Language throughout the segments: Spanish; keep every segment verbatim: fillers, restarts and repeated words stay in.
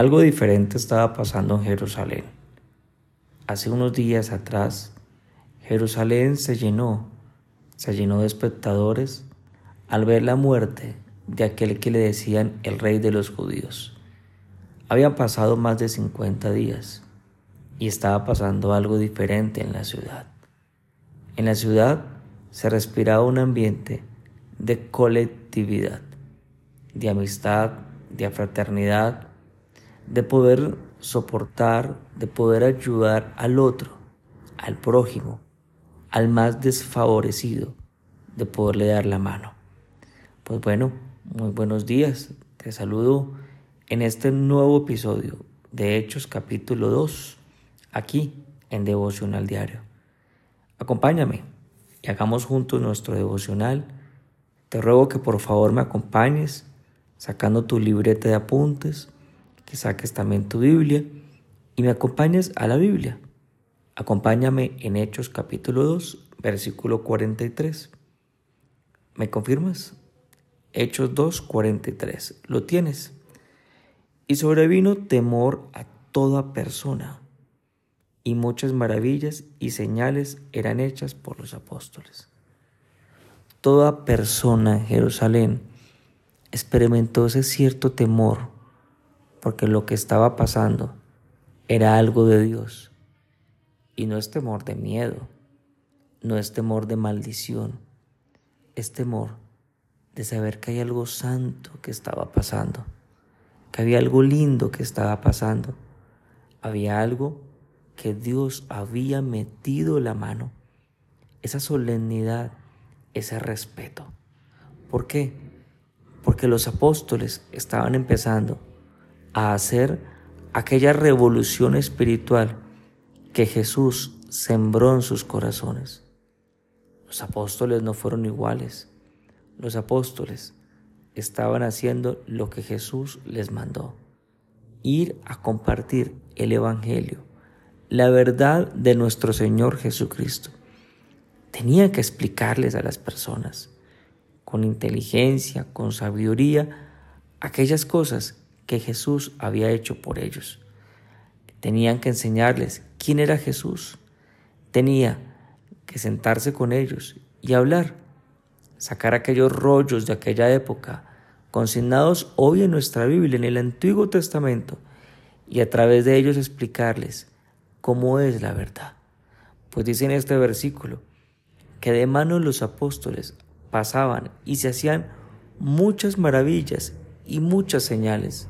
Algo diferente estaba pasando en Jerusalén. Hace unos días atrás, Jerusalén se llenó, se llenó de espectadores al ver la muerte de aquel que le decían el rey de los judíos. Habían pasado más de cincuenta días y estaba pasando algo diferente en la ciudad. En la ciudad se respiraba un ambiente de colectividad, de amistad, de fraternidad, de poder soportar, de poder ayudar al otro, al prójimo, al más desfavorecido, de poderle dar la mano. Pues bueno, muy buenos días. Te saludo en este nuevo episodio de Hechos capítulo dos, aquí en Devocional Diario. Acompáñame y hagamos juntos nuestro devocional. Te ruego que por favor me acompañes sacando tu libreta de apuntes, que saques también tu Biblia y me acompañes a la Biblia. Acompáñame en Hechos capítulo dos, versículo cuarenta y tres. ¿Me confirmas? Hechos dos, cuarenta y tres. ¿Lo tienes? Y sobrevino temor a toda persona, y muchas maravillas y señales eran hechas por los apóstoles. Toda persona en Jerusalén experimentó ese cierto temor, porque lo que estaba pasando era algo de Dios. Y no es temor de miedo, no es temor de maldición, es temor de saber que hay algo santo que estaba pasando, que había algo lindo que estaba pasando, había algo que Dios había metido la mano, esa solemnidad, ese respeto. ¿Por qué? Porque los apóstoles estaban empezando a hacer aquella revolución espiritual que Jesús sembró en sus corazones. Los apóstoles no fueron iguales. Los apóstoles estaban haciendo lo que Jesús les mandó: ir a compartir el Evangelio, la verdad de nuestro Señor Jesucristo. Tenían que explicarles a las personas con inteligencia, con sabiduría, aquellas cosas que Jesús había hecho por ellos. Tenían que enseñarles quién era Jesús. Tenía que sentarse con ellos y hablar, sacar aquellos rollos de aquella época, consignados hoy en nuestra Biblia, en el Antiguo Testamento, y a través de ellos explicarles cómo es la verdad. Pues dice en este versículo que de manos los apóstoles pasaban y se hacían muchas maravillas y muchas señales.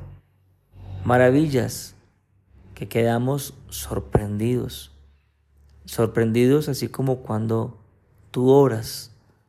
Maravillas que quedamos sorprendidos. Sorprendidos así como cuando tú oras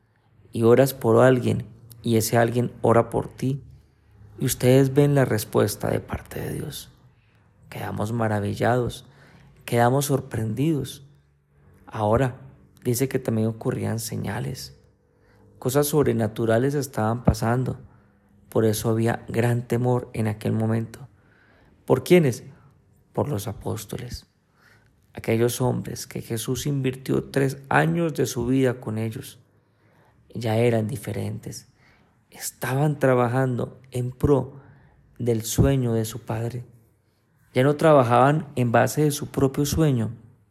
y oras por alguien y ese alguien ora por ti y ustedes ven la respuesta de parte de Dios. Quedamos maravillados, quedamos sorprendidos. Ahora dice que también ocurrían señales. Cosas sobrenaturales estaban pasando. Por eso había gran temor en aquel momento. ¿Por quiénes? Por los apóstoles. Aquellos hombres que Jesús invirtió tres años de su vida con ellos. Ya eran diferentes. Estaban trabajando en pro del sueño de su Padre. Ya no trabajaban en base de su propio sueño,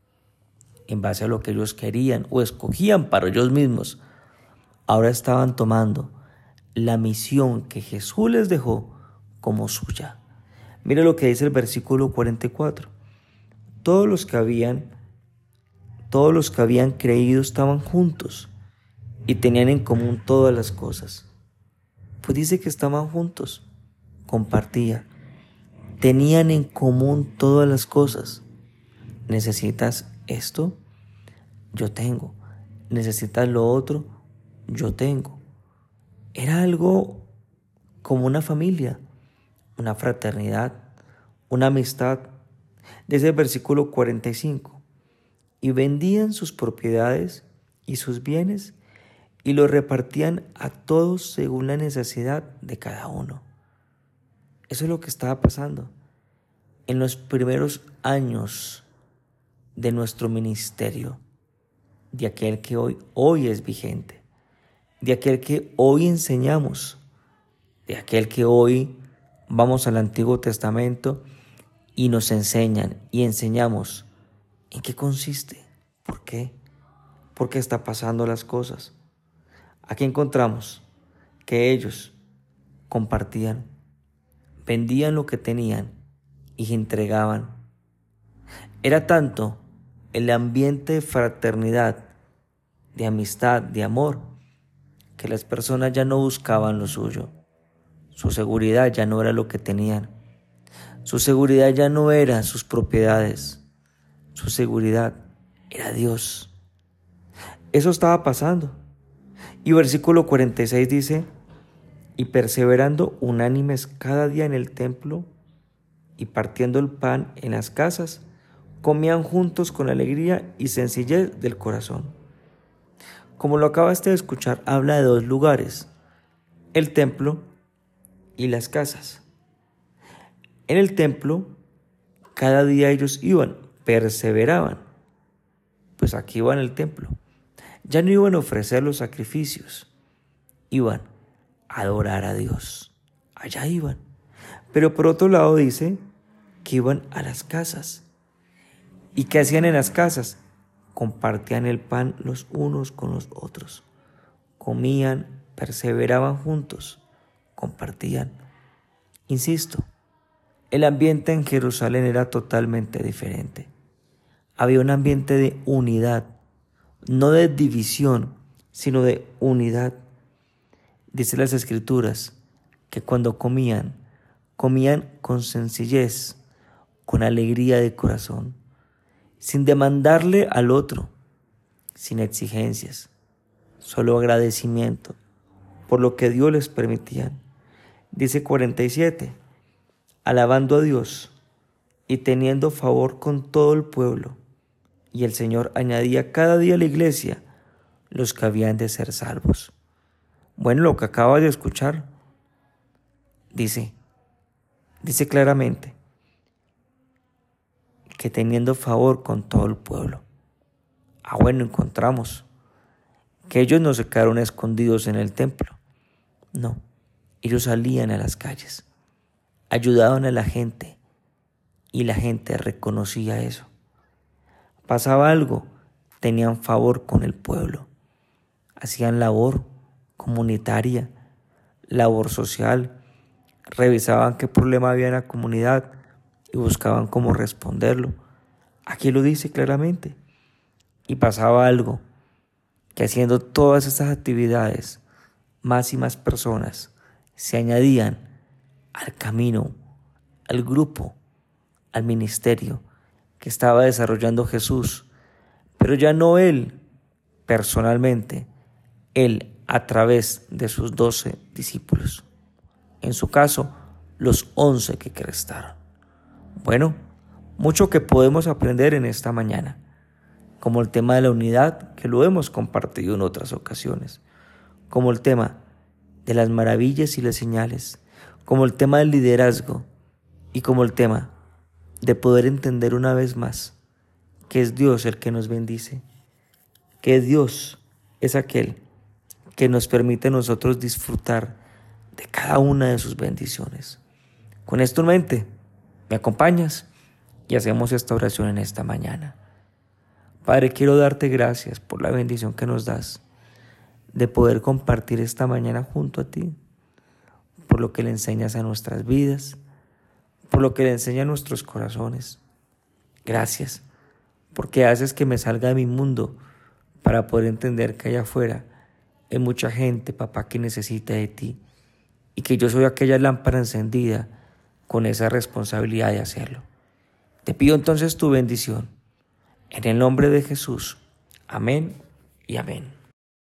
en base a lo que ellos querían o escogían para ellos mismos. Ahora estaban tomando la misión que Jesús les dejó como suya. Mira lo que dice el versículo cuarenta y cuatro. Todos los que habían, todos los que habían creído estaban juntos y tenían en común todas las cosas. Pues dice que estaban juntos, compartían, tenían en común todas las cosas. ¿Necesitas esto? Yo tengo. ¿Necesitas lo otro? Yo tengo. Era algo como una familia, una fraternidad, una amistad. Desde el versículo cuarenta y cinco. Y vendían sus propiedades y sus bienes y los repartían a todos según la necesidad de cada uno. Eso es lo que estaba pasando en los primeros años de nuestro ministerio, de aquel que hoy, hoy es vigente, de aquel que hoy enseñamos, de aquel que hoy vamos al Antiguo Testamento y nos enseñan y enseñamos en qué consiste, por qué, por qué está pasando las cosas. Aquí encontramos que ellos compartían, vendían lo que tenían y se entregaban. Era tanto el ambiente de fraternidad, de amistad, de amor, que las personas ya no buscaban lo suyo. Su seguridad ya no era lo que tenían. Su seguridad ya no era sus propiedades. Su seguridad era Dios. Eso estaba pasando. Y versículo cuarenta y seis dice: y perseverando unánimes cada día en el templo y partiendo el pan en las casas, comían juntos con alegría y sencillez del corazón. Como lo acabaste de escuchar, habla de dos lugares: el templo y las casas. En el templo, cada día ellos iban, perseveraban. Pues aquí iban al templo. Ya no iban a ofrecer los sacrificios, iban a adorar a Dios. Allá iban. Pero por otro lado dice que iban a las casas. ¿Y qué hacían en las casas? Compartían el pan los unos con los otros. Comían, perseveraban juntos, compartían. Insisto, el ambiente en Jerusalén era totalmente diferente. Había un ambiente de unidad, no de división, sino de unidad. Dice las Escrituras que cuando comían, comían con sencillez, con alegría de corazón, sin demandarle al otro, sin exigencias, solo agradecimiento por lo que Dios les permitía. Dice cuarenta y siete, alabando a Dios y teniendo favor con todo el pueblo, y el Señor añadía cada día a la iglesia los que habían de ser salvos. Bueno, lo que acabas de escuchar, dice, dice claramente que teniendo favor con todo el pueblo. Ah, bueno, encontramos que ellos no se quedaron escondidos en el templo. No, ellos salían a las calles, ayudaban a la gente y la gente reconocía eso. Pasaba algo, tenían favor con el pueblo, hacían labor comunitaria, labor social, revisaban qué problema había en la comunidad y buscaban cómo responderlo. Aquí lo dice claramente. Y pasaba algo, que haciendo todas estas actividades, más y más personas se añadían al camino, al grupo, al ministerio que estaba desarrollando Jesús, pero ya no Él personalmente, Él a través de sus doce discípulos. En su caso, los once que restaron. Bueno, mucho que podemos aprender en esta mañana, como el tema de la unidad, que lo hemos compartido en otras ocasiones, como el tema de las maravillas y las señales, como el tema del liderazgo y como el tema de poder entender una vez más que es Dios el que nos bendice, que Dios es aquel que nos permite a nosotros disfrutar de cada una de sus bendiciones. Con esto en mente, ¿me acompañas? Y hacemos esta oración en esta mañana. Padre, quiero darte gracias por la bendición que nos das de poder compartir esta mañana junto a ti, por lo que le enseñas a nuestras vidas, por lo que le enseña a nuestros corazones. Gracias, porque haces que me salga de mi mundo para poder entender que allá afuera hay mucha gente, papá, que necesita de ti y que yo soy aquella lámpara encendida con esa responsabilidad de hacerlo. Te pido entonces tu bendición. En el nombre de Jesús. Amén y amén.